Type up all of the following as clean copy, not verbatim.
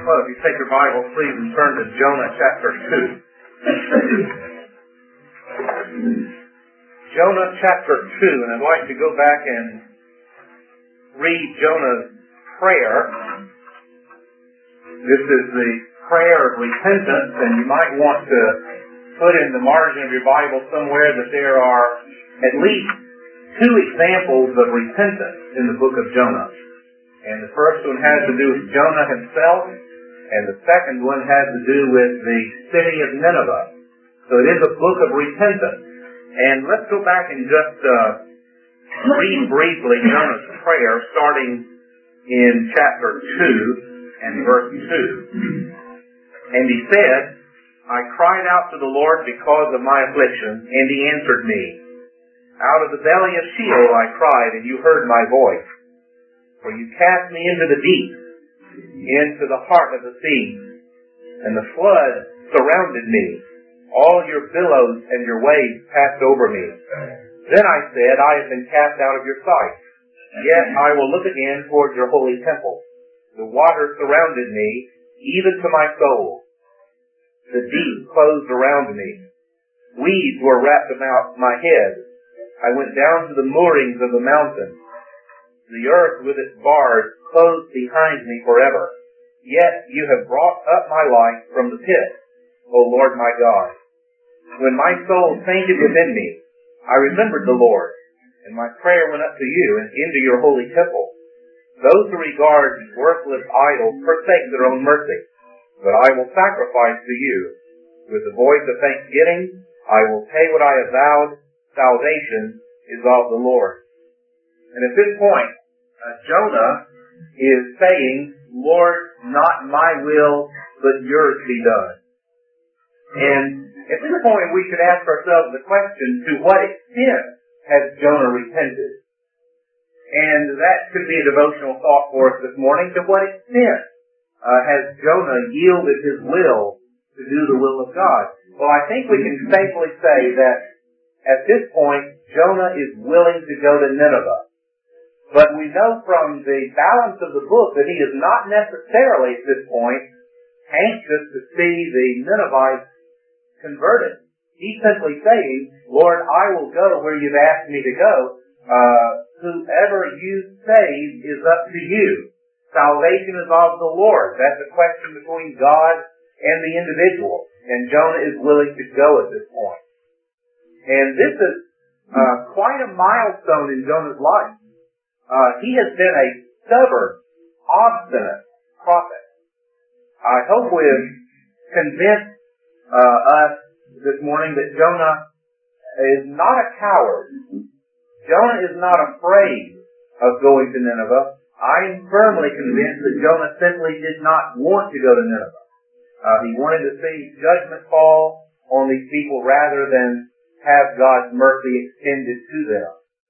Well, if you take your Bible, please, and turn to Jonah chapter 2. Jonah chapter 2, and I'd like to go back and read Jonah's prayer. This is the prayer of repentance, and you might want to put in the margin of your Bible somewhere that there are at least two examples of repentance in the book of Jonah. And the first one has to do with Jonah himself, and the second one has to do with the city of Nineveh. So it is a book of repentance. And let's go back and just read briefly Jonah's prayer, starting in chapter 2 and verse 2. And he said, I cried out to the Lord because of my affliction, and he answered me. Out of the belly of Sheol I cried, and you heard my voice. For you cast me into the deep, into the heart of the sea, and the flood surrounded me. All your billows and your waves passed over me. Then I said, I have been cast out of your sight. Yet I will look again toward your holy temple. The waters surrounded me, even to my soul. The deep closed around me. Weeds were wrapped about my head. I went down to the moorings of the mountain. The earth with its bars closed behind me forever. Yet you have brought up my life from the pit, O Lord my God. When my soul fainted within me, I remembered the Lord, and my prayer went up to you and into your holy temple. Those who regard worthless idols forsake their own mercy, but I will sacrifice to you. With the voice of thanksgiving, I will pay what I have vowed. Salvation is of the Lord. And at this point, Jonah is saying, Lord, not my will, but yours be done. And at this point, we should ask ourselves the question, to what extent has Jonah repented? And that could be a devotional thought for us this morning. To what extent has Jonah yielded his will to do the will of God? Well, I think we can safely say that at this point, Jonah is willing to go to Nineveh. But we know from the balance of the book that he is not necessarily at this point anxious to see the Ninevites converted. He's simply saying, Lord, I will go where you've asked me to go. Whoever you save is up to you. Salvation is of the Lord. That's a question between God and the individual. And Jonah is willing to go at this point. And this is quite a milestone in Jonah's life. He has been a stubborn, obstinate prophet. I hope we've convinced us this morning that Jonah is not a coward. Jonah is not afraid of going to Nineveh. I'm firmly convinced that Jonah simply did not want to go to Nineveh. He wanted to see judgment fall on these people rather than have God's mercy extended to them.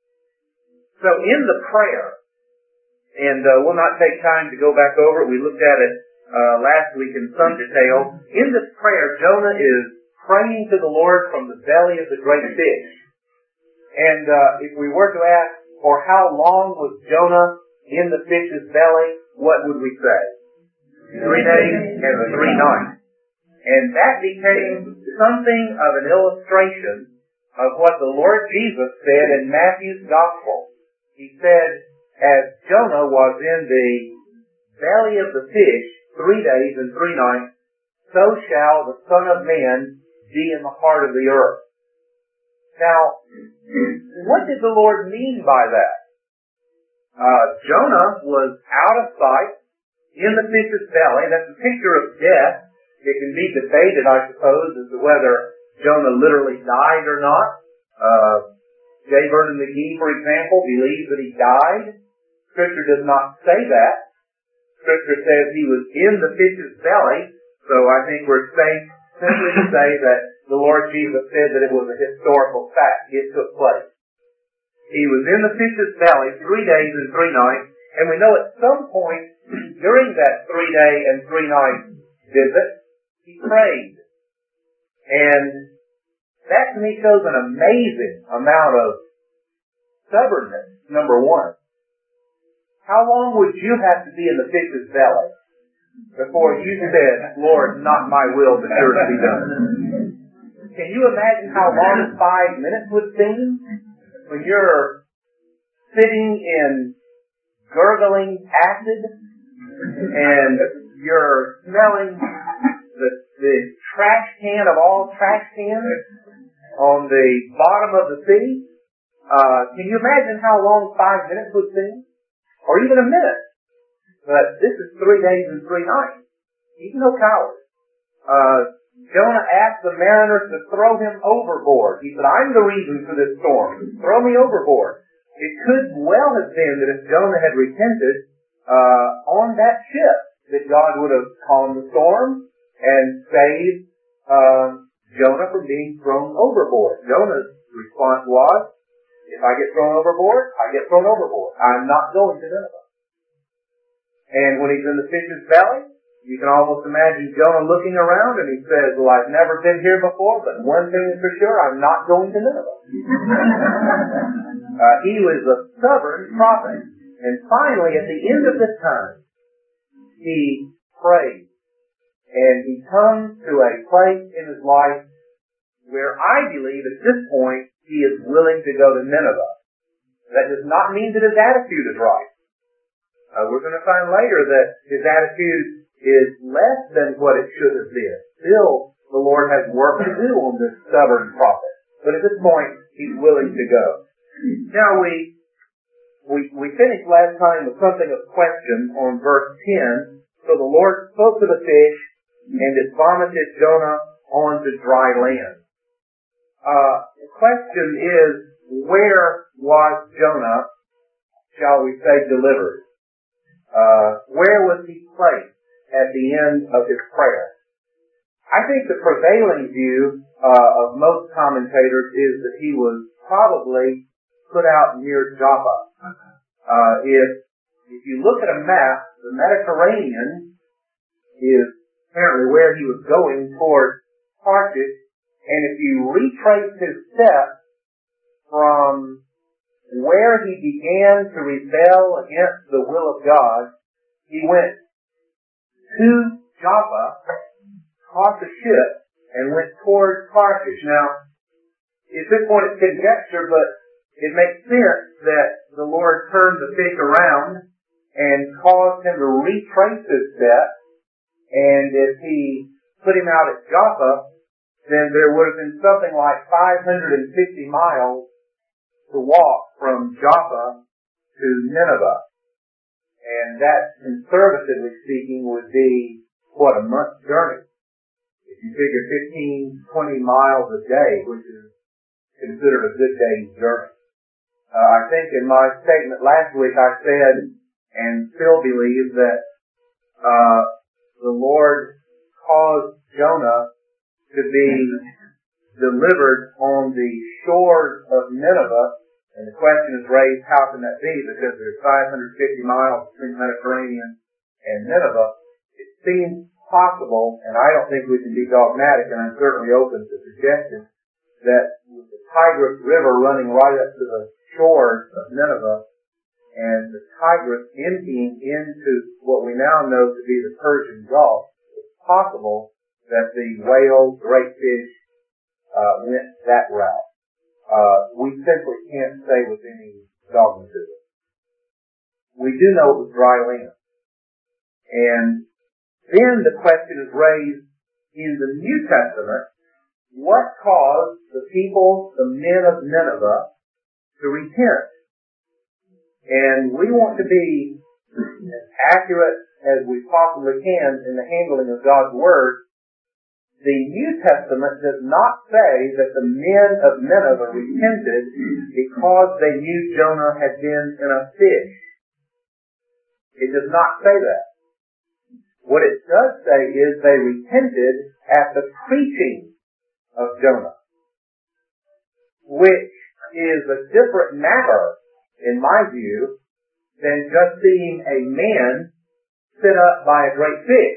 So in the prayer, and we'll not take time to go back over it, we looked at it last week in some detail. In this prayer, Jonah is praying to the Lord from the belly of the great fish. And if we were to ask, for how long was Jonah in the fish's belly, what would we say? 3 days and 3 nights. And that became something of an illustration of what the Lord Jesus said in Matthew's Gospel. He said, as Jonah was in the belly of the fish 3 days and 3 nights, so shall the Son of Man be in the heart of the earth. Now, what did the Lord mean by that? Jonah was out of sight in the fish's belly. That's a picture of death. It can be debated, I suppose, as to whether Jonah literally died or not. J. Vernon McGee, for example, believes that he died. Scripture does not say that. Scripture says he was in the fish's belly, so I think we're safe simply to say that the Lord Jesus said that it was a historical fact. It took place. He was in the fish's belly 3 days and 3 nights, and we know at some point during that 3-day and 3-night visit, he prayed. And that to me shows an amazing amount of stubbornness, number one. How long would you have to be in the fish's belly before you said, Lord, not my will, but yours be done. Can you imagine how long 5 minutes would seem when you're sitting in gurgling acid and you're smelling the trash can of all trash cans on the bottom of the sea? Can you imagine how long 5 minutes would seem? Or even a minute? But this is 3 days and 3 nights. He's no coward. Jonah asked the mariners to throw him overboard. He said, I'm the reason for this storm. Throw me overboard. It could well have been that if Jonah had repented on that ship, that God would have calmed the storm and saved Jonah from being thrown overboard. Jonah's response was, if I get thrown overboard, I get thrown overboard. I'm not going to Nineveh. And when he's in the fish's belly, you can almost imagine Jonah looking around and he says, well, I've never been here before, but one thing is for sure, I'm not going to Nineveh. He was a stubborn prophet. And finally, at the end of the time, he prays. And he comes to a place in his life where I believe at this point he is willing to go to Nineveh. That does not mean that his attitude is right. We're going to find later that his attitude is less than what it should have been. Still, the Lord has work to do on this stubborn prophet. But at this point, he's willing to go. Now, we finished last time with something of question on verse 10. So the Lord spoke to the fish, and it vomited Jonah onto dry land. The question is, where was Jonah, shall we say, delivered? Where was he placed at the end of his prayer? I think the prevailing view of most commentators is that he was probably put out near Joppa. If you look at a map, the Mediterranean is apparently where he was going toward Tarshish, and if you retrace his steps from where he began to rebel against the will of God, he went to Joppa, caught the ship, and went toward Tarshish. Now, at this point it's conjecture, but it makes sense that the Lord turned the fish around and caused him to retrace his steps, and if he put him out at Joppa, then there would have been something like 550 miles to walk from Joppa to Nineveh. And that, conservatively speaking, would be, a month's journey. If you figure 15, 20 miles a day, which is considered a good day's journey. I think in my statement last week I said, and still believe, that the Lord caused Jonah to be delivered on the shores of Nineveh. And the question is raised, how can that be? Because there's 550 miles between the Mediterranean and Nineveh. It seems possible, and I don't think we can be dogmatic, and I'm certainly open to suggestions, that with the Tigris River running right up to the shores of Nineveh, and the Tigris emptying into what we now know to be the Persian Gulf, it's possible that the whale, great fish, went that route. We simply can't say with any dogmatism. We do know it was dry land. And then the question is raised in the New Testament, what caused the people, the men of Nineveh, to repent? And we want to be as accurate as we possibly can in the handling of God's Word. The New Testament does not say that the men of Nineveh repented because they knew Jonah had been in a fish. It does not say that. What it does say is they repented at the preaching of Jonah, which is a different matter, in my view, than just seeing a man sit up by a great fish.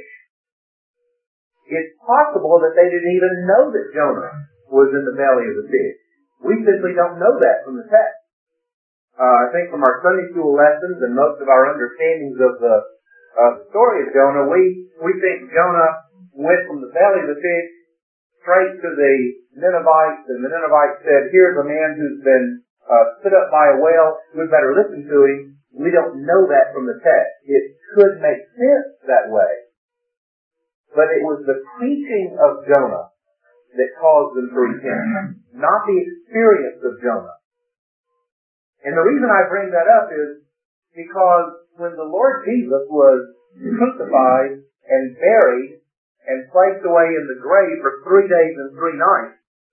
It's possible that they didn't even know that Jonah was in the belly of the fish. We simply don't know that from the text. I think from our Sunday school lessons and most of our understandings of the The story of Jonah, we think Jonah went from the belly of the fish straight to the Ninevites, and the Ninevites said, here's a man who's been stood up by a whale, we'd better listen to him. We don't know that from the text. It could make sense that way. But it was the preaching of Jonah that caused them to repent, not the experience of Jonah. And the reason I bring that up is because when the Lord Jesus was crucified and buried and placed away in the grave for 3 days and 3 nights,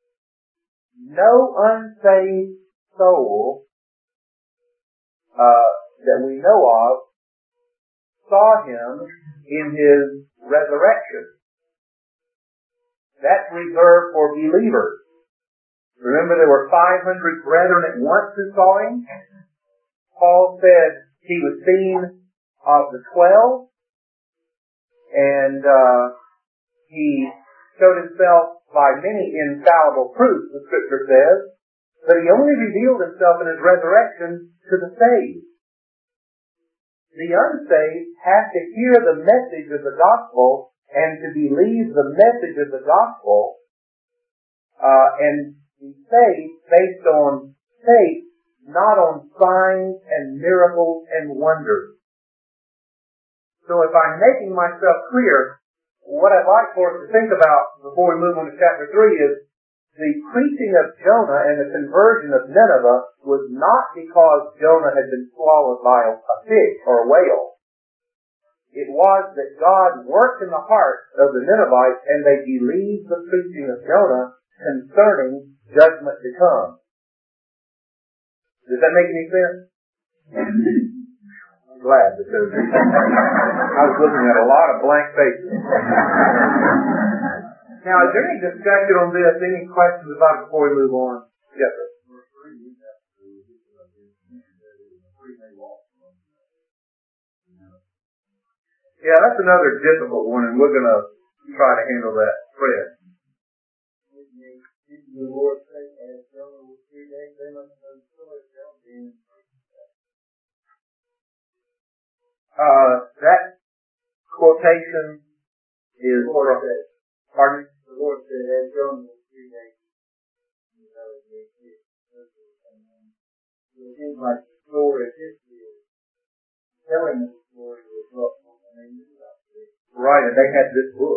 no unsaved soul that we know of saw him in his resurrection. That's reserved for believers. Remember, there were 500 brethren at once who saw him. Paul said he was seen of the 12, and he showed himself by many infallible proofs, the Scripture says, but he only revealed himself in his resurrection to the saved. The unsaved have to hear the message of the gospel and to believe the message of the gospel and be saved based on faith, not on signs and miracles and wonders. So if I'm making myself clear, what I'd like for us to think about before we move on to chapter 3 is the preaching of Jonah and the conversion of Nineveh was not because Jonah had been swallowed by a fish or a whale. It was that God worked in the hearts of the Ninevites and they believed the preaching of Jonah concerning judgment to come. Does that make any sense? I'm glad, because I was looking at a lot of blank faces. Now, is there any discussion on this? Any questions about it before we move on? Yes, sir. Yeah, that's another difficult one, and we're going to try to handle that. Fred. The Lord said, as Jonah was 3 days, they must know the story of Jonah being that quotation is from, pardon? The Lord said, as Jonah was 3 days. It seems like the story of history is telling the story was helpful. Right, and they had this book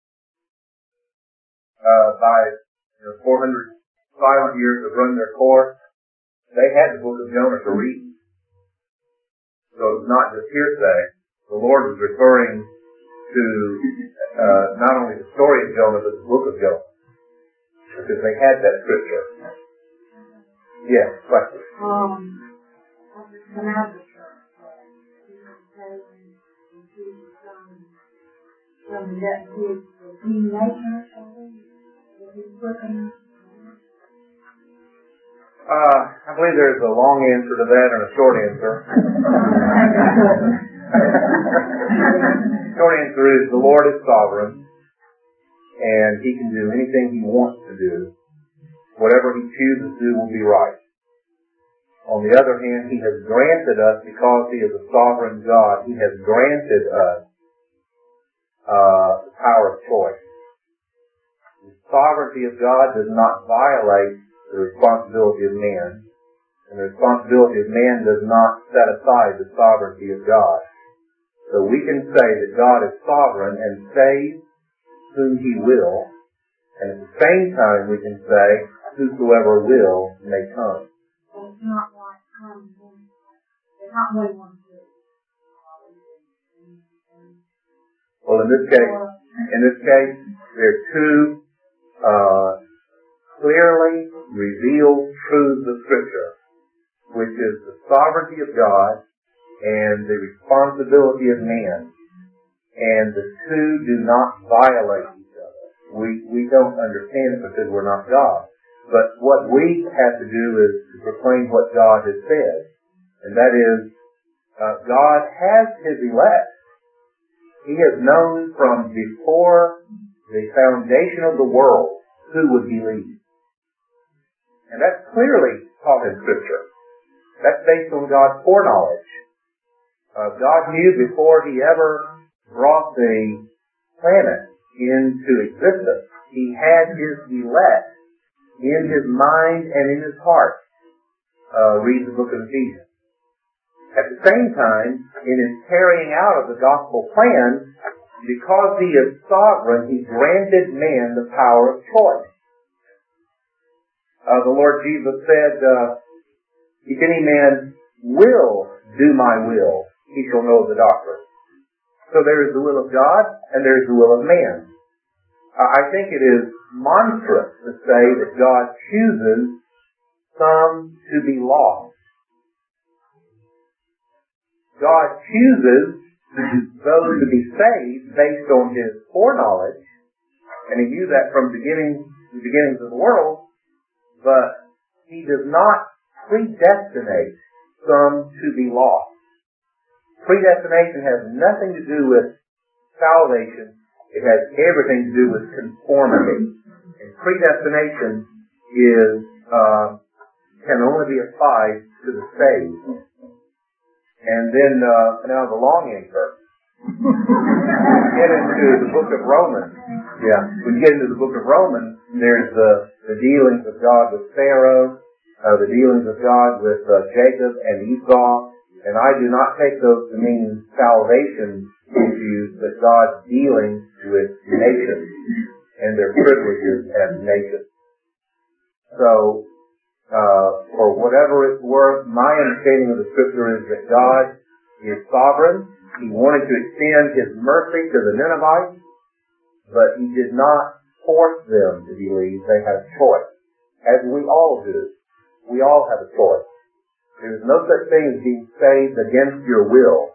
by 400 silent years have run their course. They had the book of Jonah to read. So it was not just hearsay. The Lord was referring to not only the story of Jonah, but the book of Jonah. Because they had that scripture. Yes, question. I believe there's a long answer to that and a short answer. Short answer is the Lord is sovereign and He can do anything He wants to do. Whatever He chooses to do will be right. On the other hand, He has granted us, because He is a sovereign God, He has granted us the power of choice. The sovereignty of God does not violate the responsibility of man, and the responsibility of man does not set aside the sovereignty of God. So we can say that God is sovereign and saves whom He will, and at the same time we can say whosoever will may come. It's not like it's not what He wants to do. Well, in this case, there are two clearly revealed truths of Scripture, which is the sovereignty of God and the responsibility of man. And the two do not violate each other. We don't understand it because we're not God. But what we have to do is to proclaim what God has said. And that is, God has His elect. He has known from before the foundation of the world who would believe. And that's clearly taught in Scripture. That's based on God's foreknowledge. God knew before He ever brought the planet into existence. He had His elect in His mind and in His heart. Read the book of Ephesians. At the same time, in His carrying out of the gospel plan, because He is sovereign, He granted man the power of choice. The Lord Jesus said, if any man will do my will, he shall know the doctrine. So there is the will of God, and there is the will of man. I think it is monstrous to say that God chooses some to be lost. God chooses those to be saved based on His foreknowledge, and He knew that from the beginnings of the world, but He does not predestinate some to be lost. Predestination has nothing to do with salvation. It has everything to do with conformity. And predestination can only be applied to the saved. And then, now the long answer. Get into the book of Romans. Yeah, when you get into the book of Romans, there's the dealings of God with Pharaoh, the dealings of God with Jacob and Esau, and I do not take those to mean salvation issues, but God's dealings with nations and their privileges as nations. So, for whatever it's worth, my understanding of the Scripture is that God is sovereign. He wanted to extend His mercy to the Ninevites, but He did not force them to believe. They had a choice, as we all do. We all have a choice. There is no such thing as being saved against your will.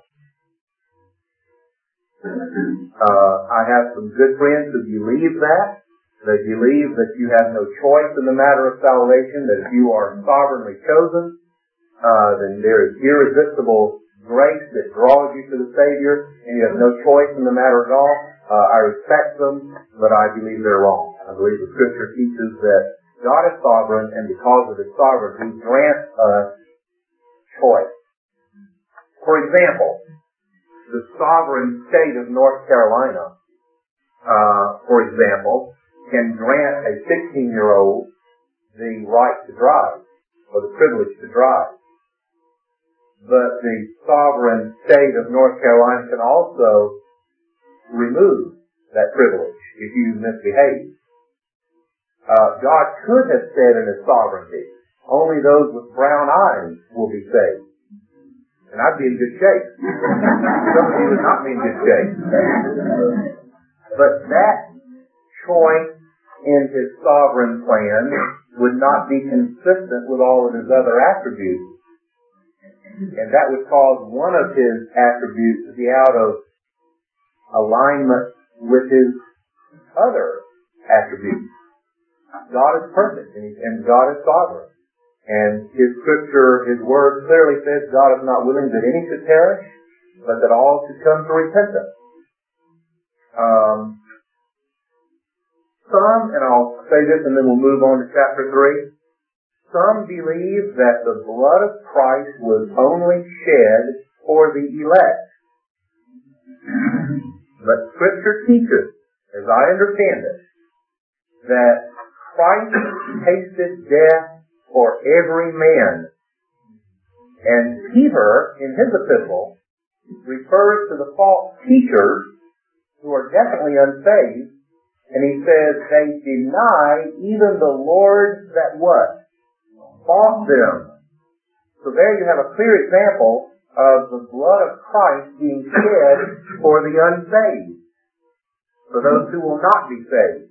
I have some good friends who believe that. They believe that you have no choice in the matter of salvation, that if you are sovereignly chosen, then there is irresistible grace that draws you to the Savior, and you have no choice in the matter at all. I respect them, but I believe they're wrong. I believe the Scripture teaches that God is sovereign, and because of His sovereignty, He grants us choice. For example, the sovereign state of North Carolina, for example, can grant a 16-year-old the right to drive, or the privilege to drive. But the sovereign state of North Carolina can also remove that privilege if you misbehave. God could have said in His sovereignty, only those with brown eyes will be saved. And I'd be in good shape. Some of you would not be in good shape. But that choice in His sovereign plan would not be consistent with all of His other attributes. And that would cause one of His attributes to be out of alignment with His other attributes. God is perfect and God is sovereign. And His Scripture, His Word clearly says God is not willing that any should perish, but that all should come to repentance. Some, and I'll say this and then we'll move on to chapter 3, some believe that the blood of Christ was only shed for the elect. But Scripture teaches, as I understand it, that Christ tasted death for every man. And Peter, in his epistle, refers to the false teachers who are definitely unsaved, and he says they deny even the Lord that what? Bought them. So there you have a clear example of the blood of Christ being shed for the unsaved, for those who will not be saved.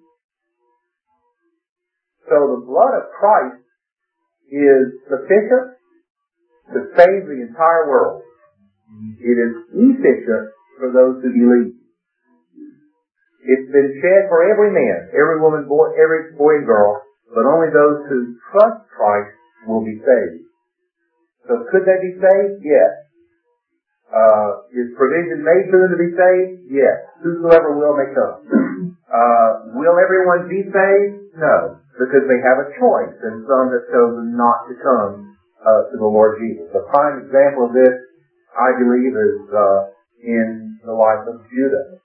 So the blood of Christ is sufficient to save the entire world. It is efficient for those who believe. It's been shed for every man, every woman, every boy and girl, but only those who trust Christ will be saved. So could they be saved? Yes. Is provision made for them to be saved? Yes. Whosoever will may come. Will everyone be saved? No. Because they have a choice, and some have chosen not to come to the Lord Jesus. A prime example of this I believe, is in the life of Judah.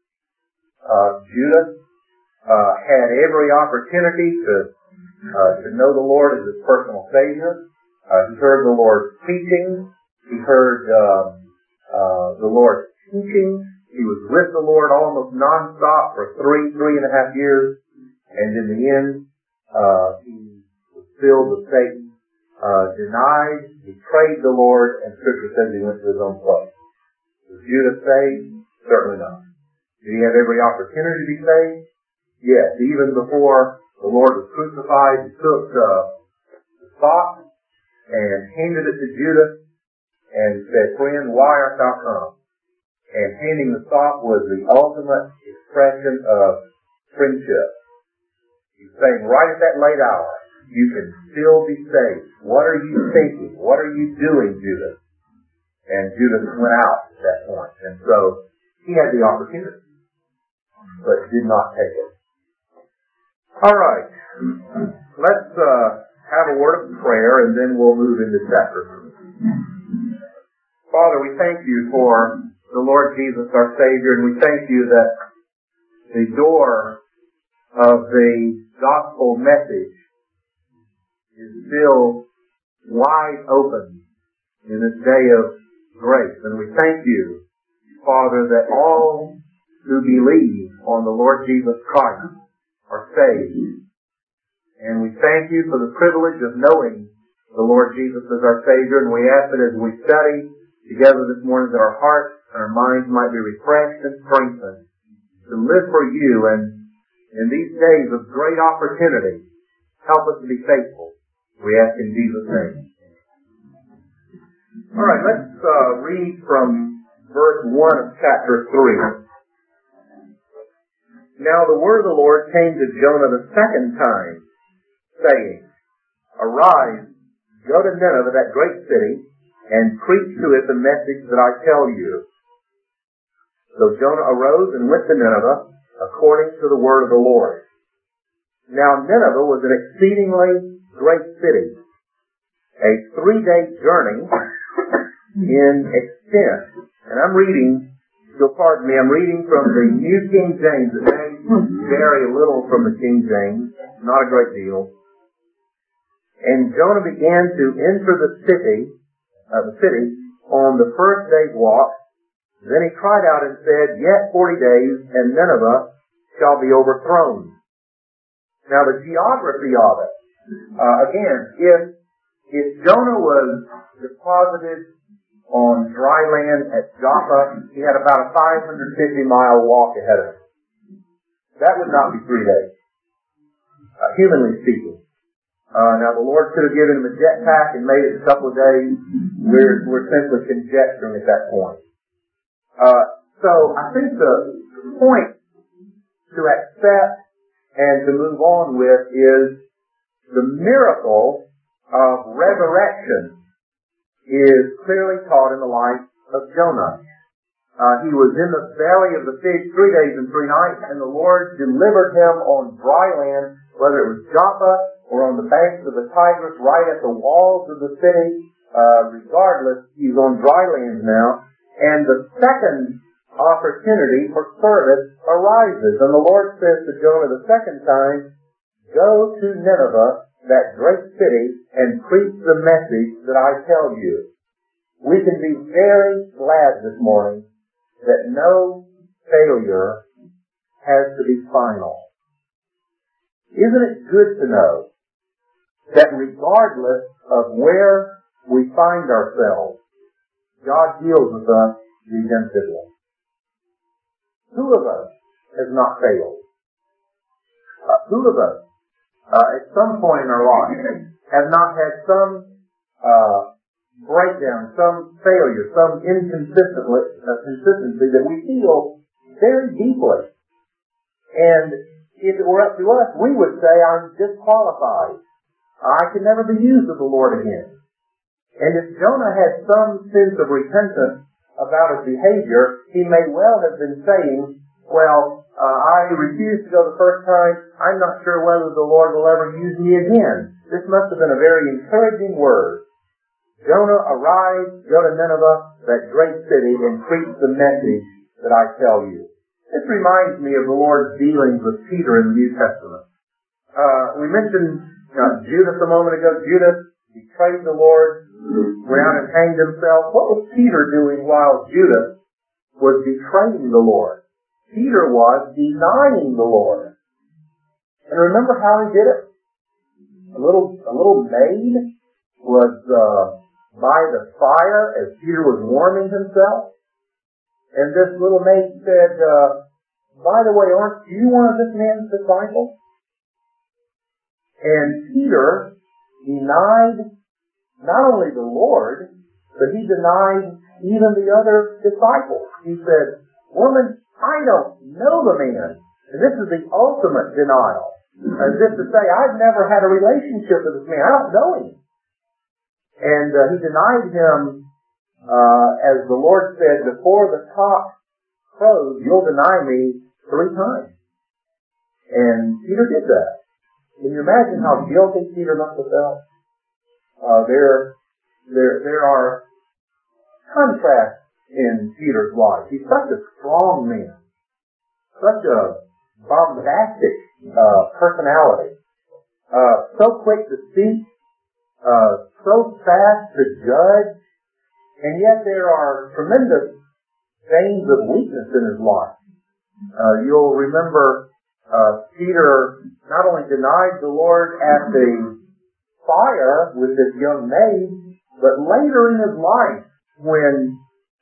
Judah had every opportunity to know the Lord as his personal Savior. He heard the Lord's teaching. He heard the Lord's teaching. He was with the Lord almost nonstop for 3.5 years. And in the end, he was filled with Satan, denied, betrayed the Lord, and Scripture says he went to his own place. Was Judah saved? Certainly not. Did he have every opportunity to be saved? Yes. Even before the Lord was crucified, he took the sop and handed it to Judah and said, "Friend, why art thou come?" And handing the sop was the ultimate expression of friendship. He's saying, right at that late hour, you can still be saved. What are you thinking? What are you doing, Judas? And Judas went out at that point. And so he had the opportunity, but did not take it. All right. Let's have a word of prayer, and then we'll move into chapter 3. Father, we thank you for the Lord Jesus, our Savior, and we thank you that the door of the gospel message is still wide open in this day of grace. And we thank you, Father, that all who believe on the Lord Jesus Christ are saved. And we thank you for the privilege of knowing the Lord Jesus as our Savior. And we ask that as we study together this morning, that our hearts and our minds might be refreshed and strengthened to live for you. And in these days of great opportunity, help us to be faithful. We ask in Jesus' name. All right, let's read from verse 1 of chapter 3. Now the word of the Lord came to Jonah the second time, saying, Arise, go to Nineveh, that great city, and preach to it the message that I tell you. So Jonah arose and went to Nineveh, according to the word of the Lord. Now Nineveh was an exceedingly great city, a 3-day journey in extent. And I'm reading, if you'll pardon me, I'm reading from the New King James. It may vary a little from the King James, not a great deal. And Jonah began to enter the city on the first day's walk. Then he cried out and said, Yet 40 days, and Nineveh shall be overthrown. Now the geography of it, again, if Jonah was deposited on dry land at Joppa, he had about a 550-mile walk ahead of him. That would not be 3 days, humanly speaking. Now the Lord could have given him a jetpack and made it a couple of days. We're simply conjecturing at that point. So I think the point to accept and to move on with is the miracle of resurrection is clearly taught in the life of Jonah. He was in the belly of the fish 3 days and 3 nights, and the Lord delivered him on dry land, whether it was Joppa or on the banks of the Tigris, right at the walls of the city. Regardless, he's on dry land now. And the second opportunity for service arises. And the Lord says to Jonah the second time, Go to Nineveh, that great city, and preach the message that I tell you. We can be very glad this morning that no failure has to be final. Isn't it good to know that regardless of where we find ourselves, God deals with us redemptively? Who of us has not failed? Who of us, at some point in our life, have not had some breakdown, some failure, some inconsistency that we feel very deeply? And if it were up to us, we would say, I'm disqualified. I can never be used of the Lord again. And if Jonah had some sense of repentance about his behavior, he may well have been saying, well, I refused to go the first time. I'm not sure whether the Lord will ever use me again. This must have been a very encouraging word Jonah, arise, go to Nineveh, that great city, and preach the message that I tell you. This reminds me of the Lord's dealings with Peter in the New Testament. We mentioned Judas a moment ago. Judas betrayed the Lord, went out and hanged himself. What was Peter doing while Judas was betraying the Lord? Peter was denying the Lord. And remember how he did it? A little maid was by the fire as Peter was warming himself. And this little maid said, by the way, aren't you one of this man's disciples? And Peter denied not only the Lord, but he denied even the other disciples. He said, woman, I don't know the man. And this is the ultimate denial. As if to say, I've never had a relationship with this man. I don't know him. And he denied him, as the Lord said, before the cock crows, you'll deny me 3 times. And Peter did that. Can you imagine how guilty Peter must have felt? There are contrasts in Peter's life. He's such a strong man, such a bombastic personality, so quick to speak, so fast to judge, and yet there are tremendous veins of weakness in his life. You'll remember Peter not only denied the Lord at the fire with this young maid, but later in his life when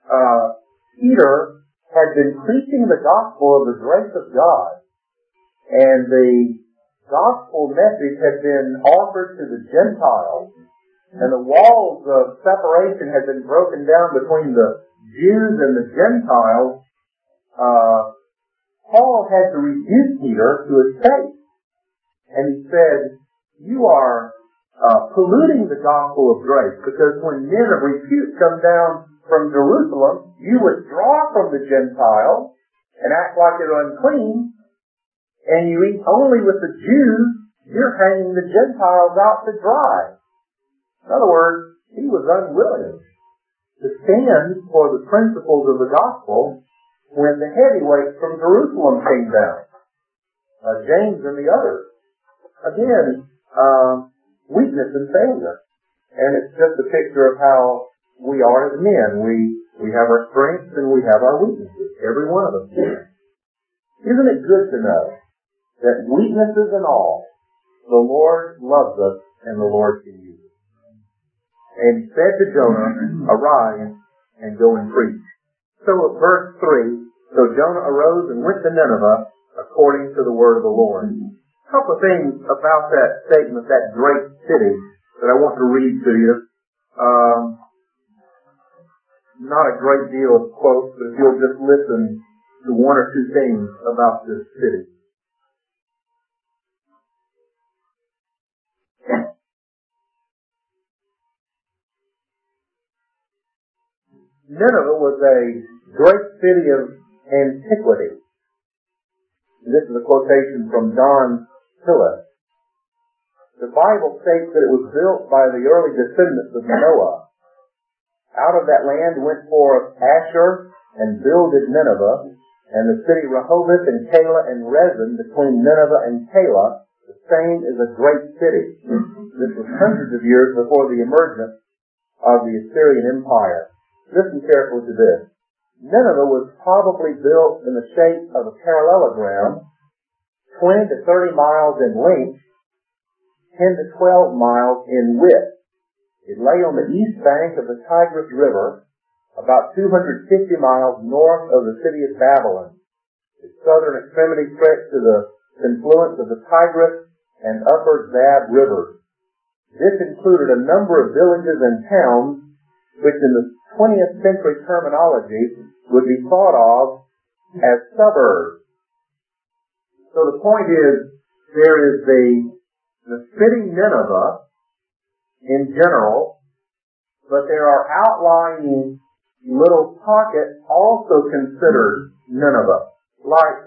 Peter had been preaching the gospel of the grace of God, and the gospel message had been offered to the Gentiles, and the walls of separation had been broken down between the Jews and the Gentiles, Paul had to rebuke Peter to his face. And he said, you are polluting the gospel of grace, because when men of repute come down from Jerusalem, you withdraw from the Gentiles and act like they're unclean, and you eat only with the Jews, you're hanging the Gentiles out to dry. In other words, he was unwilling to stand for the principles of the gospel when the heavyweights from Jerusalem came down. James and the others. Again, weakness and failure. And it's just a picture of how we are as men. We have our strengths and we have our weaknesses. Every one of us. Isn't it good to know that weaknesses and all, the Lord loves us and the Lord can use us? And he said to Jonah, arise and go and preach. So at verse 3, so Jonah arose and went to Nineveh according to the word of the Lord. A couple of things about that statement, that great city, that I want to read to you. Not a great deal of quotes, but if you'll just listen to one or two things about this city. Nineveh was a great city of antiquity. This is a quotation from Don Pillis. The Bible states that it was built by the early descendants of Noah. Out of that land went forth Asher and builded Nineveh, and the city Rehoboth and Calah and Rezin between Nineveh and Calah, the same is a great city. This was hundreds of years before the emergence of the Assyrian Empire. Listen carefully to this. Nineveh was probably built in the shape of a parallelogram, 20 to 30 miles in length, 10 to 12 miles in width. It lay on the east bank of the Tigris River, about 250 miles north of the city of Babylon. Its southern extremity stretched to the confluence of the Tigris and upper Zab rivers. This included a number of villages and towns which in the 20th century terminology would be thought of as suburbs. So the point is, there is the city Nineveh in general, but there are outlying little pockets also considered Nineveh, like,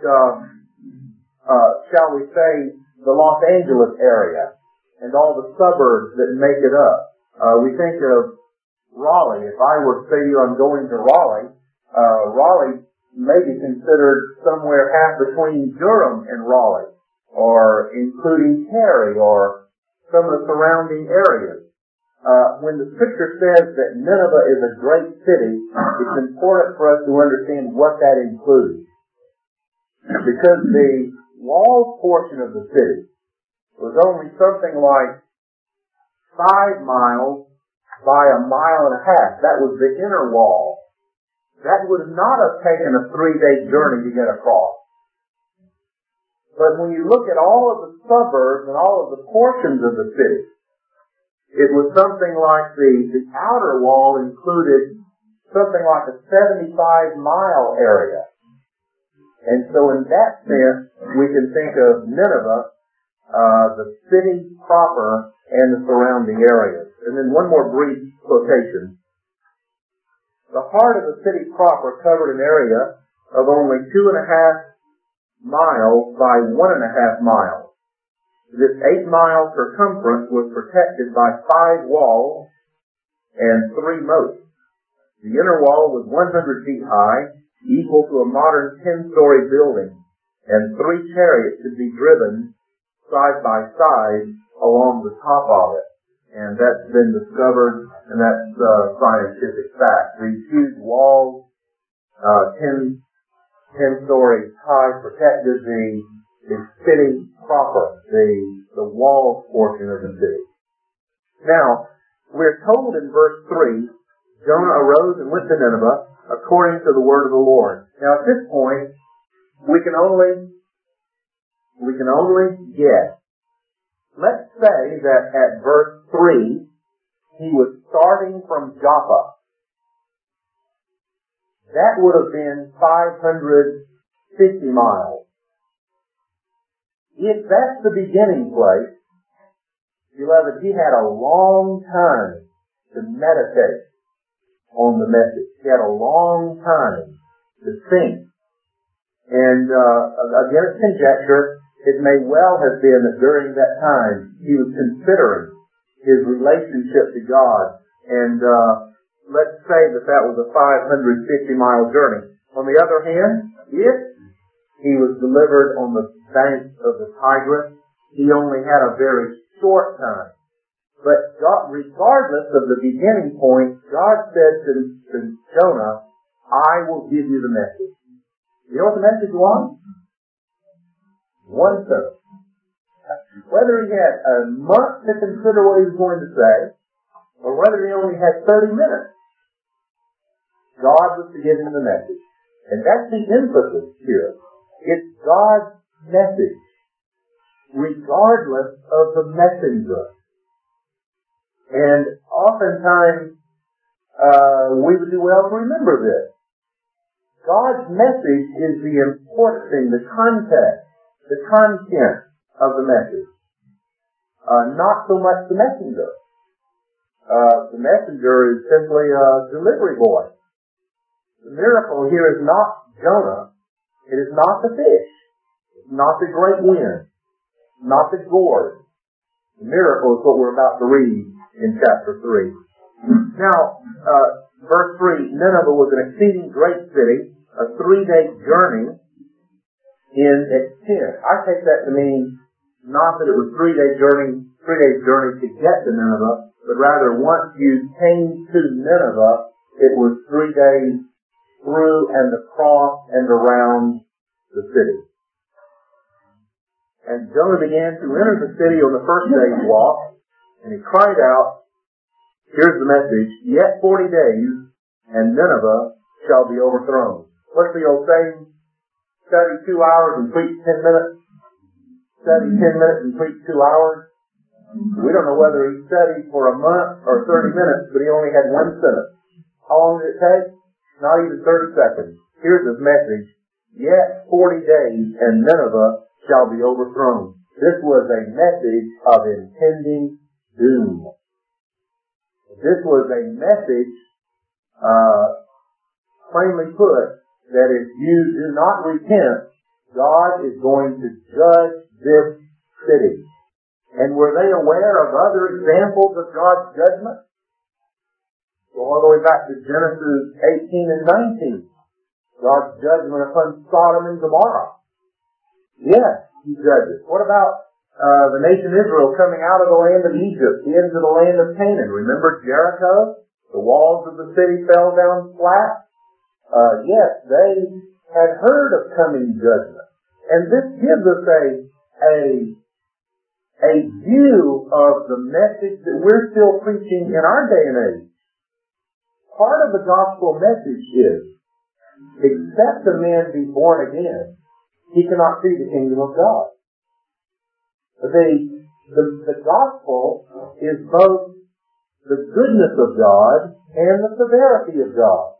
shall we say, the Los Angeles area and all the suburbs that make it up. We think of Raleigh. If I were to say to you I'm going to Raleigh, Raleigh may be considered somewhere half between Durham and Raleigh, or including Cary, or some of the surrounding areas. When the Scripture says that Nineveh is a great city, it's important for us to understand what that includes. Because the walled portion of the city was only something like 5 miles by 1.5 miles. That was the inner wall. That would not have taken a 3-day journey to get across. But when you look at all of the suburbs and all of the portions of the city, it was something like the outer wall included something like a 75-mile area. And so in that sense, we can think of Nineveh, the city proper, and the surrounding areas. And then one more brief quotation. The heart of the city proper covered an area of only 2.5 miles by 1.5 miles. This 8-mile circumference was protected by 5 walls and 3 moats. The inner wall was 100 feet high, equal to a modern 10-story building, and 3 chariots could be driven side by side along the top of it. And that's been discovered, and that's scientific fact. These huge walls, 10 stories high, protected the city proper, the walled portion of the city. Now, we're told in verse 3, Jonah arose and went to Nineveh according to the word of the Lord. Now, at this point, we can only guess. Let's say that at verse 3, he was starting from Joppa. That would have been 550 miles. If that's the beginning place, beloved, he had a long time to meditate on the message. He had a long time to think. And again, it's conjecture. It may well have been that during that time he was considering his relationship to God. And let's say that was a 550-mile journey. On the other hand, if he was delivered on the banks of the Tigris, he only had a very short time. But God, regardless of the beginning point, God said to Jonah, I will give you the message. You know what the message was? One sentence. Whether he had a month to consider what he was going to say, or whether he only had 30 minutes, God was to give him the message. And that's the emphasis here. It's God's message, regardless of the messenger. And oftentimes, we would do well to remember this. God's message is the important thing, the context, the content of the message. Not so much the messenger. The messenger is simply a delivery boy. The miracle here is not Jonah. It is not the fish. It's not the great wind. Not the gourd. The miracle is what we're about to read in chapter 3. Now, verse 3, Nineveh was an exceeding great city, a 3-day journey in extent. I take that to mean not that it was 3 days journey to get to Nineveh, but rather once you came to Nineveh, it was 3 days through and across and around the city. And Jonah began to enter the city on the first day's walk, and he cried out, here's the message, yet 40 days, and Nineveh shall be overthrown. What's the old saying? Study 2 hours and preach 10 minutes. Study 10 minutes and preach 2 hours. We don't know whether he studied for a month or 30 minutes, but he only had one sentence. How long did it take? Not even 30 seconds. Here's his message. Yet 40 days, and Nineveh shall be overthrown. This was a message of impending doom. This was a message, plainly put, that if you do not repent, God is going to judge this city. And were they aware of other examples of God's judgment? Go all the way back to Genesis 18 and 19. God's judgment upon Sodom and Gomorrah. Yes, He judges. What about the nation Israel coming out of the land of Egypt into the land of Canaan? Remember Jericho? The walls of the city fell down flat. Yes, they had heard of coming judgment. And this gives us a view of the message that we're still preaching in our day and age. Part of the gospel message is, except a man be born again, he cannot see the kingdom of God. The gospel is both the goodness of God and the severity of God.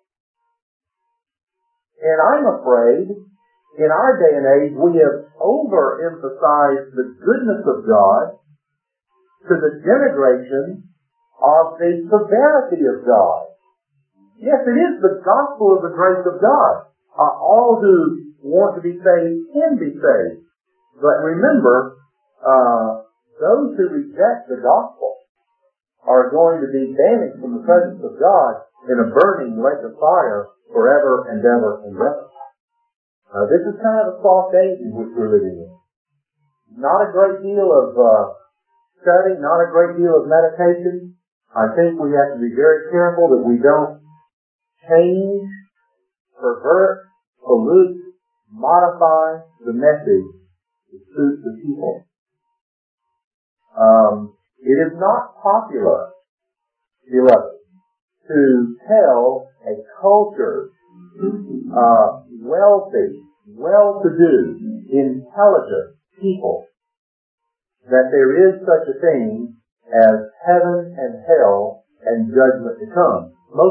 And I'm afraid, in our day and age, we have overemphasized the goodness of God to the denigration of the severity of God. Yes, it is the gospel of the grace of God. All who want to be saved can be saved. But remember, those who reject the gospel are going to be banished from the presence of God in a burning lake of fire forever and ever and ever. This is kind of a soft age in which we're living in. Not a great deal of study, not a great deal of meditation. I think we have to be very careful that we don't change, pervert, pollute, modify the message to suit the people. It is not popular, beloved, to tell a cultured, wealthy, well-to-do, intelligent people that there is such a thing as heaven and hell and judgment to come.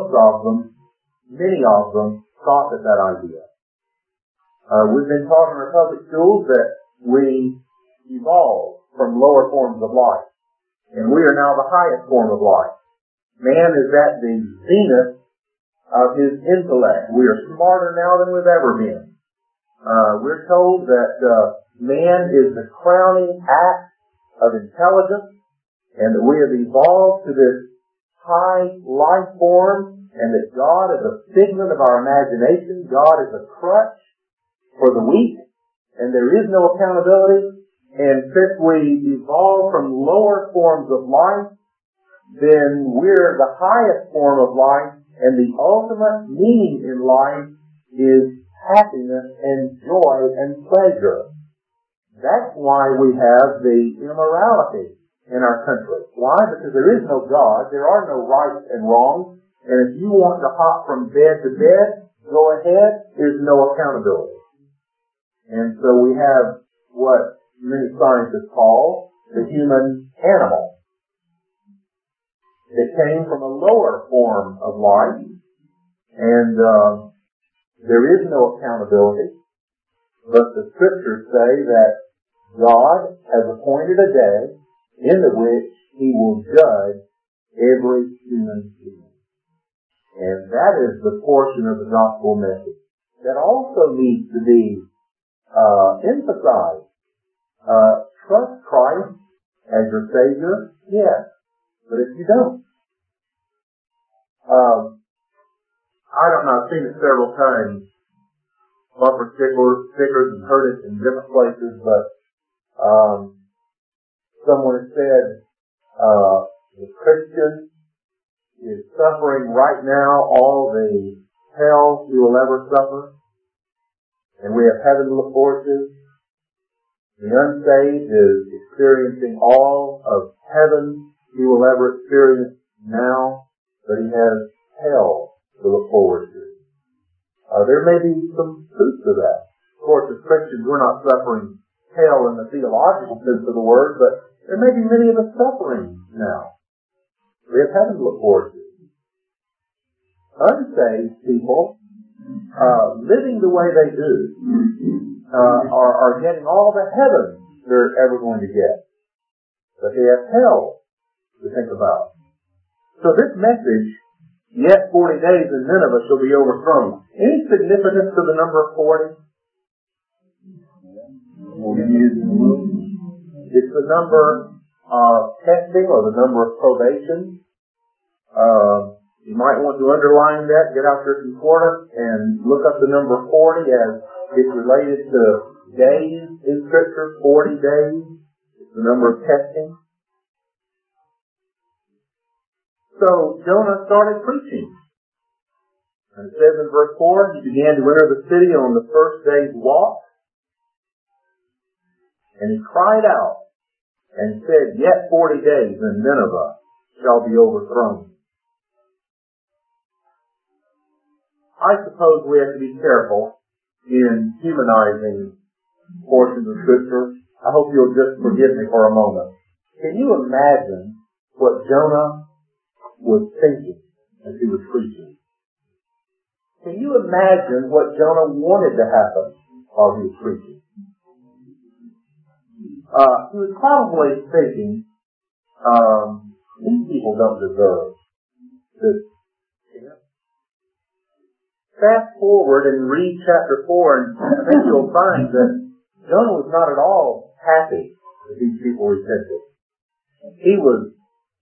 Many of them scoff at that idea. We've been taught in our public schools that we evolved from lower forms of life, and we are now the highest form of life. Man is at the zenith of his intellect. We are smarter now than we've ever been. We're told that man is the crowning act of intelligence, and that we have evolved to this high life form, and that God is a figment of our imagination. God is a crutch for the weak, and there is no accountability. And since we evolved from lower forms of life, then we're the highest form of life, and the ultimate meaning in life is happiness and joy and pleasure. That's why we have the immorality in our country. Why? Because there is no God, there are no rights and wrongs, and if you want to hop from bed to bed, go ahead, there's no accountability. And so we have what many scientists call the human animal. It came from a lower form of life, and there is no accountability, but the scriptures say that God has appointed a day in which He will judge every human being. And that is the portion of the gospel message that also needs to be emphasized. Trust Christ as your Savior, yes. But if you don't, I don't know, I've seen it several times, bumper stickers and heard it in different places, but someone has said the Christian is suffering right now all the hell he will ever suffer, and we have heaven to look forward to. The unsaved is experiencing all of heaven he will ever experience now, but he has hell to look forward to. There may be some truth to that. Of course, as Christians, we're not suffering hell in the theological sense of the word, but there may be many of us suffering now. We have heaven to look forward to. Unsaved people, living the way they do, are getting all the heaven they're ever going to get. But they have hell to think about. So this message, yet 40 days and Nineveh shall be overthrown. Any significance to the number of 40? It's the number of testing or the number of probation. You might want to underline that, get out your concordance, and look up the number 40 as it's related to days in Scripture. 40 days is the number of testing. So Jonah started preaching. And it says in verse 4, he began to enter the city on the first day's walk. And he cried out and said, "Yet 40 days and Nineveh shall be overthrown." I suppose we have to be careful in humanizing portions of Scripture. I hope you'll just forgive me for a moment. Can you imagine what Jonah was thinking as he was preaching? Can you imagine what Jonah wanted to happen while he was preaching? He was probably thinking, these people don't deserve this. Fast forward and read chapter 4, and I think you'll find that Jonah was not at all happy that these people repented. He was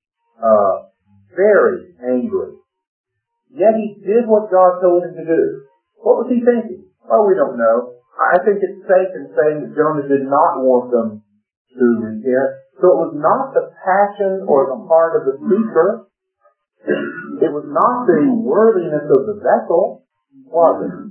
very angry. Yet he did what God told him to do. What was he thinking? Oh, we don't know. I think it's safe in saying that Jonah did not want them to repent. So it was not the passion or the heart of the speaker. It was not the worthiness of the vessel, was it?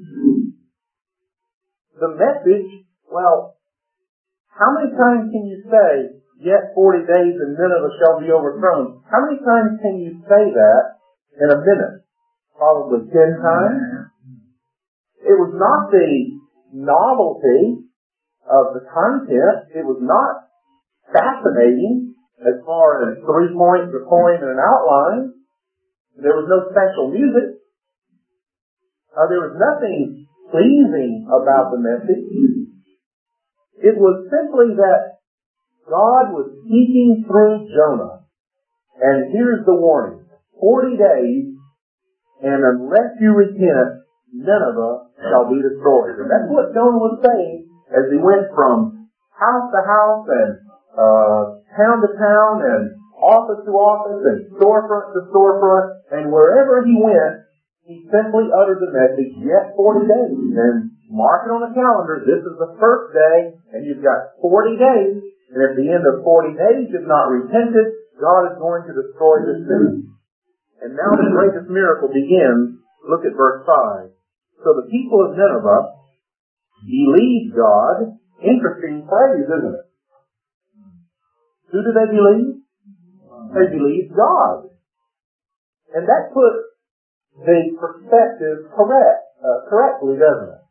The message, well, how many times can you say, "Yet 40 days and Nineveh shall be overthrown"? How many times can you say that in a minute? Probably 10 times. It was not the novelty of the content. It was not fascinating as far as 3 points, a coin, and an outline. There was no special music. There was nothing pleasing about the message. It was simply that God was speaking through Jonah. And here's the warning. 40 days, and unless you repent, Nineveh shall be destroyed. And that's what Jonah was saying as he went from house to house and town to town and office to office and storefront to storefront. And wherever he went, he simply uttered the message, "Yet 40 days. And mark it on the calendar. This is the first day, and you've got 40 days. And at the end of 40 days, you've not repented, God is going to destroy this city." And now the greatest miracle begins. Look at verse 5. So the people of Nineveh believed God. Interesting phrase, isn't it? Who do they believe? They believed God. And that puts the perspective correctly, doesn't it?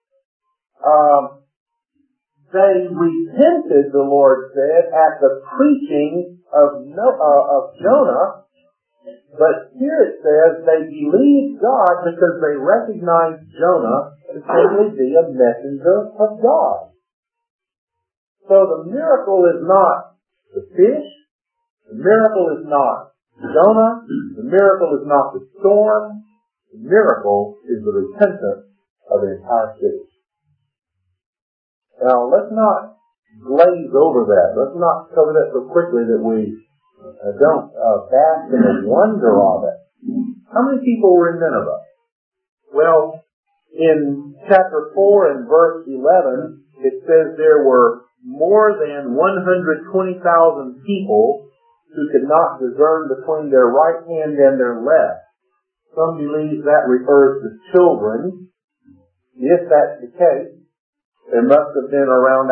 They repented, the Lord said, at the preaching of Jonah, but here it says they believed God because they recognized Jonah to simply be a messenger of God. So the miracle is not the fish, the miracle is not Jonah, the miracle is not the storm, the miracle is the repentance of the entire city. Now, let's not glaze over that. Let's not cover that so quickly that we don't bask in the wonder of it. How many people were in Nineveh? Well, in chapter 4 and verse 11, it says there were more than 120,000 people who could not discern between their right hand and their left. Some believe that refers to children. If that's the case, there must have been around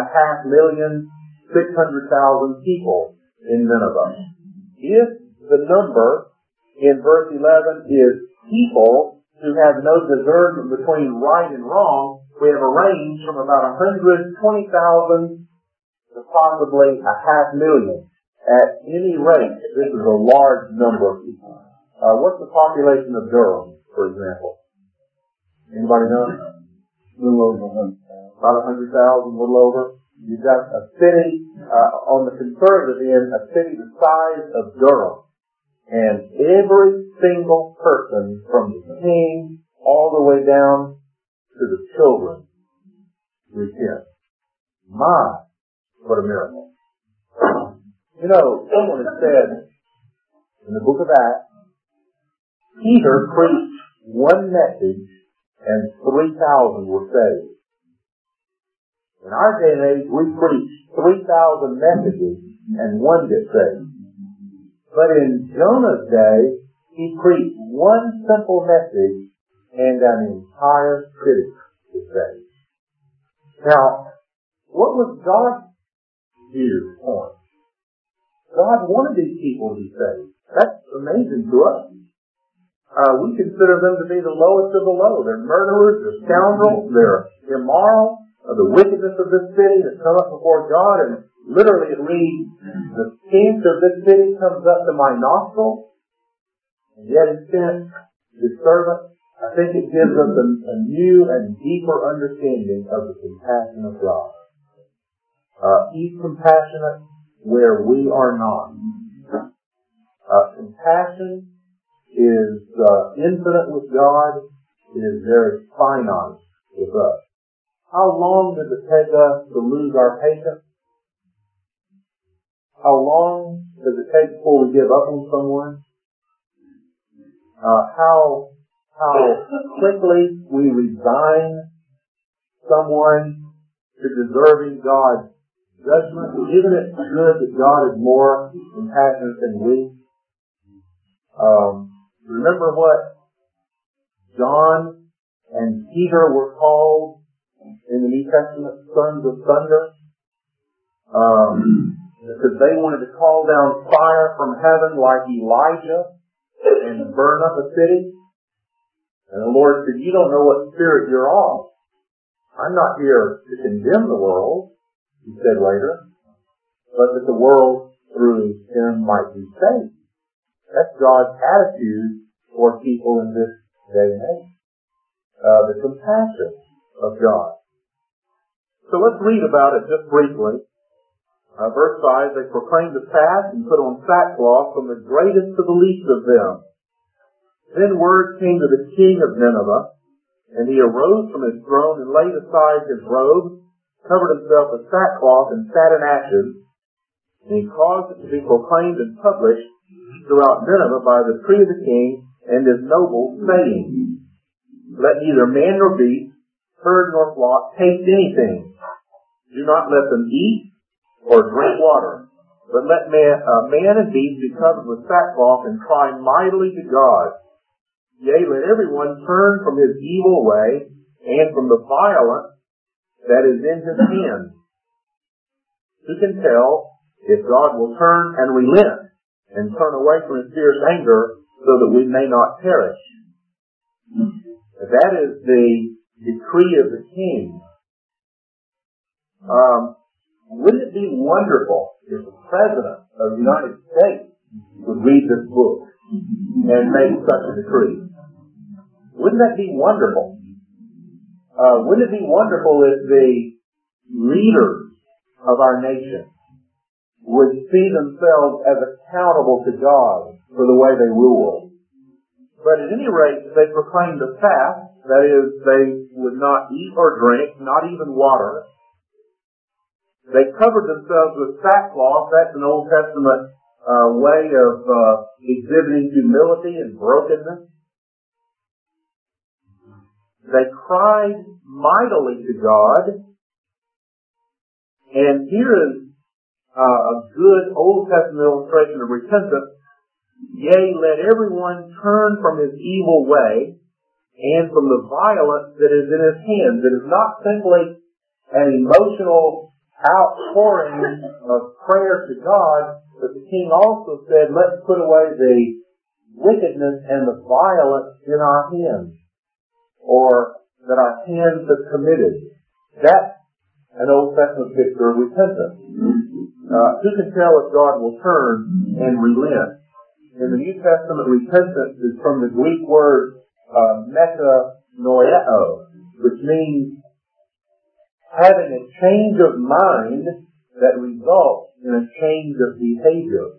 5,600,000 people in Nineveh. If the number in verse 11 is people who have no discernment between right and wrong, we have a range from about 120,000 to possibly 500,000. At any rate, this is a large number of people. What's the population of Durham, for example? Anybody know? A little over 100,000. About 100,000, a little over. You've got a city, on the conservative end, a city the size of Durham. And every single person, from the king all the way down to the children, repent. My, what a miracle. You know, someone has said in the book of Acts Peter preached one message and 3,000 were saved. In our day and age, we preach 3,000 messages and one gets saved. But in Jonah's day, he preached one simple message and an entire city was saved. Now, what was God's viewpoint? God wanted these people to be saved. That's amazing to us. We consider them to be the lowest of the low. They're murderers, they're scoundrels, they're immoral. The wickedness of this city has come up before God, and literally it reads, the stench of this city comes up to my nostrils, and yet he sent his servant. I think it gives us a new and deeper understanding of the compassion of God. He's compassionate where we are not. Compassion is infinite with God. It is very finite with us. How long does it take us to lose our patience? How long does it take before we give up on someone? How quickly we resign someone to deserving God's judgment? Isn't it good that God is more compassionate than we? Remember what John and Peter were called in the New Testament, sons of thunder? Because they wanted to call down fire from heaven like Elijah and burn up a city. And the Lord said, you don't know what spirit you're of. I'm not here to condemn the world, he said later, but that the world through him might be saved. That's God's attitude toward people in this day and age. The compassion of God. So let's read about it just briefly. Verse 5, they proclaimed a fast and put on sackcloth from the greatest to the least of them. Then word came to the king of Nineveh, and he arose from his throne and laid aside his robe, covered himself with sackcloth and sat in ashes, and he caused it to be proclaimed and published throughout Nineveh by the decree of the king and his nobles, saying, let neither man nor beast, herd nor flock taste anything. Do not let them eat or drink water, but let man and beast be covered with sackcloth and cry mightily to God. Yea, let everyone turn from his evil way and from the violence that is in his hand. Who can tell if God will turn and relent and turn away from his fierce anger so that we may not perish? That is the decree of the king. Wouldn't it be wonderful if the President of the United States would read this book and make such a decree? Wouldn't that be wonderful? Wouldn't it be wonderful if the leaders of our nation would see themselves as accountable to God for the way they rule? But at any rate, they proclaimed a fast. That is, they would not eat or drink, not even water. They covered themselves with sackcloth. That's an Old Testament way of exhibiting humility and brokenness. They cried mightily to God. And here is a good Old Testament illustration of repentance. Yea, let everyone turn from his evil way and from the violence that is in his hands. It is not simply an emotional outpouring of prayer to God, but the king also said, let's put away the wickedness and the violence in our hands, or that our hands have committed. That's an Old Testament picture of repentance. Who can tell if God will turn and relent? In the New Testament, repentance is from the Greek word metanoeo, which means having a change of mind that results in a change of behavior.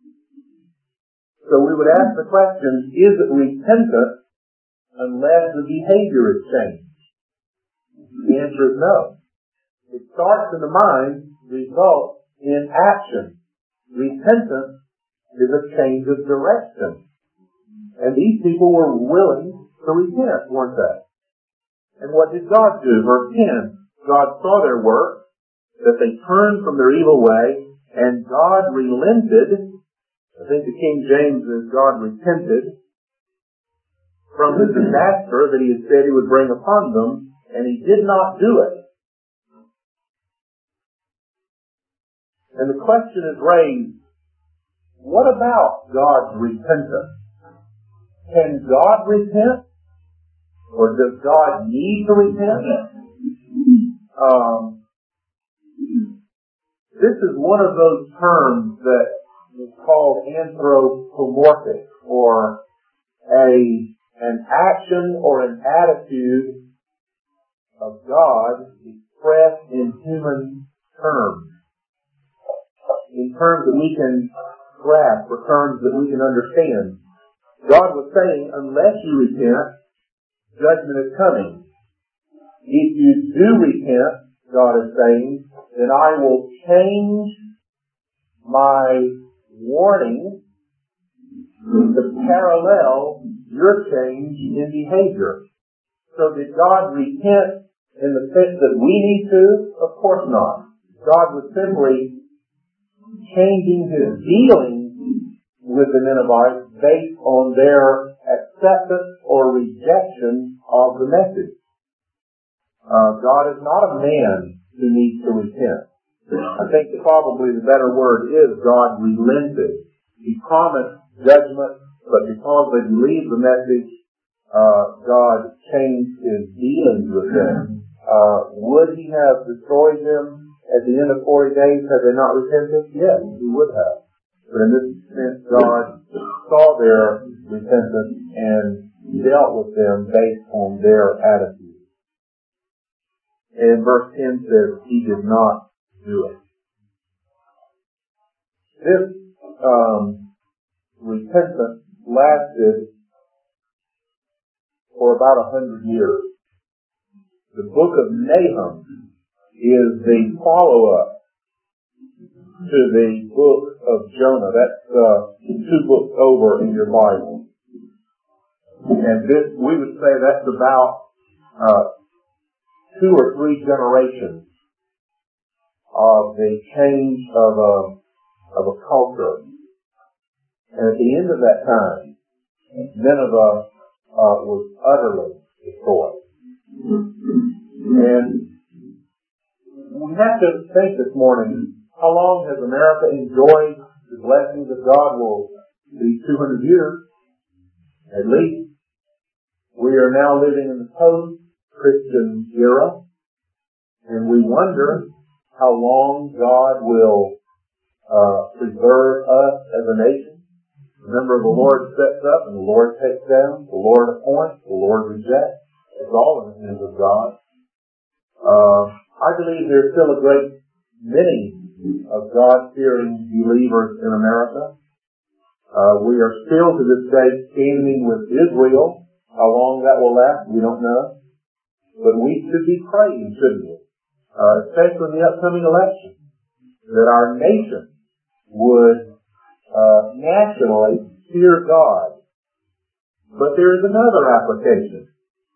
So we would ask the question, is it repentance unless the behavior is changed? The answer is no. It starts in the mind, results in action. Repentance is a change of direction. And these people were willing to repent, weren't they? And what did God do? Verse 10, God saw their work, that they turned from their evil way, and God relented. I think the King James says God repented from the disaster that he had said he would bring upon them, and he did not do it. And the question is raised, what about God's repentance? Can God repent? Or does God need to repent? This is one of those terms that is called anthropomorphic, or an action or an attitude of God expressed in human terms, in terms that we can grasp, or terms that we can understand. God was saying, unless you repent, judgment is coming. If you do repent, God is saying, then I will change my warning to parallel your change in behavior. So did God repent in the sense that we need to? Of course not. God was simply changing his dealings with the Ninevites based on their acceptance or rejection of the message. God is not a man who needs to repent. I think probably the better word is God relented. He promised judgment, but because they believed the message, God changed his dealings with them. Would he have destroyed them at the end of 40 days had they not repented? Yes, he would have. But in this sense, God saw their repentance and dealt with them based on their attitude. And verse 10 says, he did not do it. This repentance lasted for about 100 years. The book of Nahum is the follow-up to the book of Jonah. That's 2 books over in your Bible. And this, we would say that's about 2 or 3 generations of the change of a culture. And at the end of that time, Nineveh was utterly destroyed. And we have to think this morning, how long has America enjoyed the blessings of God? Well, these 200 years, at least. We are now living in the post-Christian era, and we wonder how long God will preserve us as a nation. Remember, the Lord sets up and the Lord takes down, the Lord appoints, the Lord rejects. It's all in the hands of God. I believe there's still a great many of God-fearing believers in America. We are still to this day standing with Israel. How long that will last, we don't know. But we should be praying, shouldn't we? Especially in the upcoming election, that our nation would nationally fear God. But there is another application.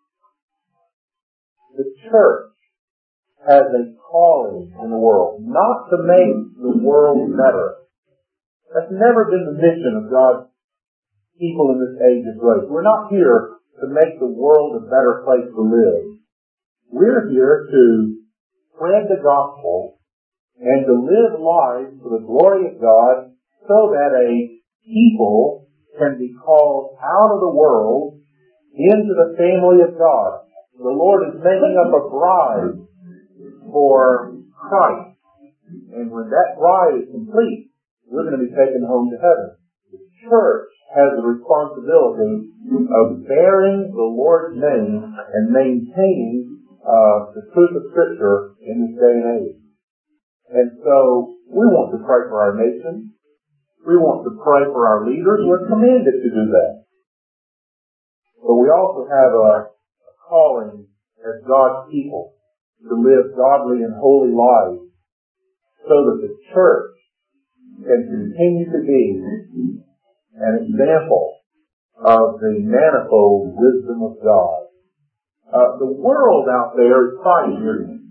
The church has a calling in the world, not to make the world better. That's never been the mission of God's people in this age of grace. We're not here to make the world a better place to live. We're here to spread the gospel and to live lives for the glory of God so that a people can be called out of the world into the family of God. The Lord is making up a bride for Christ. And when that bride is complete, we're going to be taken home to heaven. The church has the responsibility of bearing the Lord's name and maintaining the truth of Scripture in this day and age. And so, we want to pray for our nation. We want to pray for our leaders. We're commanded to do that. But we also have a calling as God's people to live godly and holy lives so that the church can continue to be an example of the manifold wisdom of God. The world out there is fighting.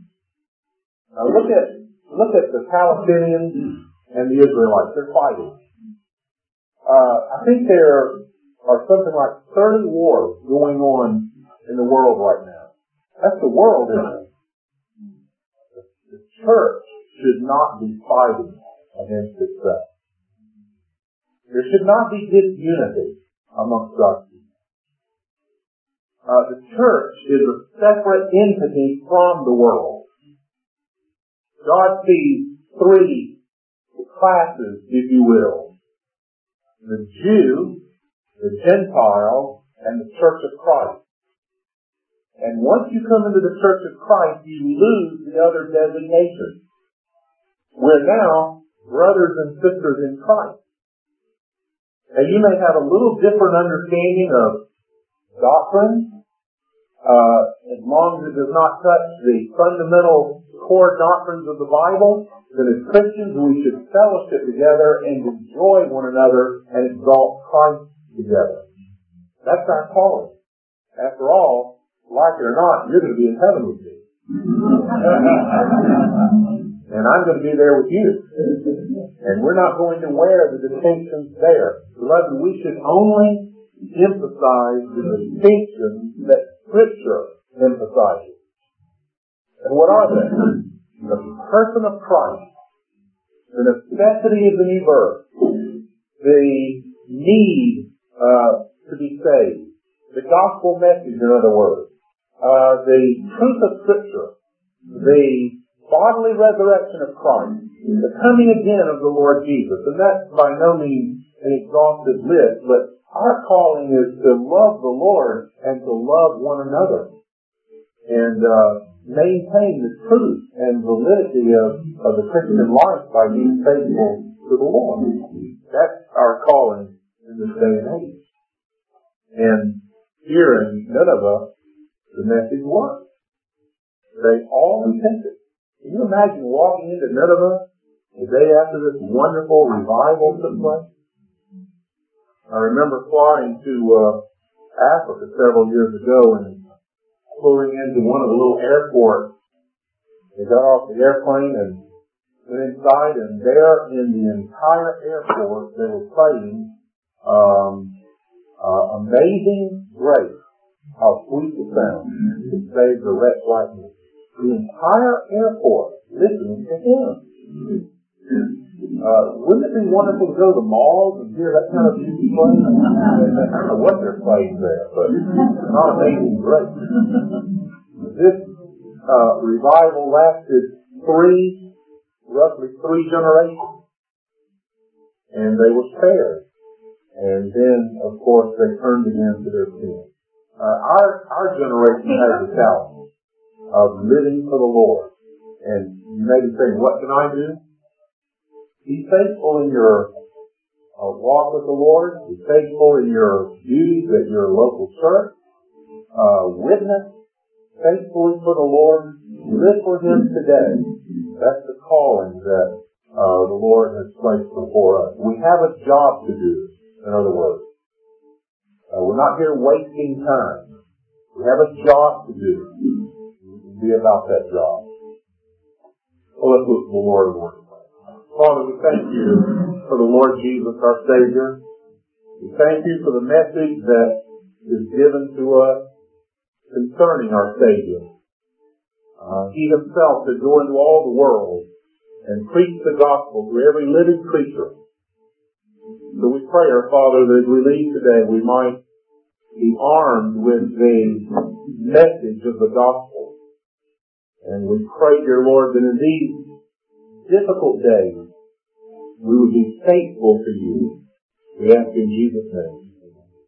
Look at the Palestinians and the Israelites. They're fighting. I think there are something like 30 wars going on in the world right now. That's the world, isn't it? The church should not be fighting against itself. There should not be disunity amongst God's people. The church is a separate entity from the world. God sees three classes, if you will. The Jew, the Gentile, and the Church of Christ. And once you come into the Church of Christ, you lose the other designations. We're now brothers and sisters in Christ. And you may have a little different understanding of doctrine, as long as it does not touch the fundamental core doctrines of the Bible, then as Christians we should fellowship together and enjoy one another and exalt Christ together. That's our calling. After all, like it or not, you're going to be in heaven with me. And I'm going to be there with you. And we're not going to wear the distinctions there. Beloved, we should only emphasize the distinctions that Scripture emphasizes. And what are they? The person of Christ, the necessity of the new birth, the need to be saved, the gospel message, in other words, the truth of Scripture, the bodily resurrection of Christ, the coming again of the Lord Jesus. And that's by no means an exhaustive list, but our calling is to love the Lord and to love one another and maintain the truth and validity of the Christian life by being faithful to the Lord. That's our calling in this day and age. And here in Nineveh, the message was. They all repented. Can you imagine walking into Nineveh the day after this wonderful revival took place? I remember flying to Africa several years ago and pulling into one of the little airports. They got off the airplane and went inside, and there in the entire airport they were playing Amazing Grace. How sweet the sound. It saves a wretch like me. The entire airport listening to him. Wouldn't it be wonderful to go to the malls and hear that kind of music playing? I don't know what they're playing there, but it's not Amazing Grace. This revival lasted roughly three generations. And they were spared. And then, of course, they turned again to their sin. Our generation has the challenge of living for the Lord. And you may be saying, what can I do? Be faithful in your walk with the Lord. Be faithful in your duties at your local church. Witness faithfully for the Lord. Live for Him today. That's the calling that the Lord has placed before us. We have a job to do, in other words. We're not here wasting time. We have a job to do. Be about that job. Well, let's look to the Lord and worship. Father, we thank you for the Lord Jesus, our Savior. We thank you for the message that is given to us concerning our Savior. He Himself to go into all the world and preach the gospel to every living creature. So we pray, our Father, that as we leave today, we might be armed with the message of the gospel. And we pray, dear Lord, that in these difficult days, we would be faithful to you. We ask in Jesus' name.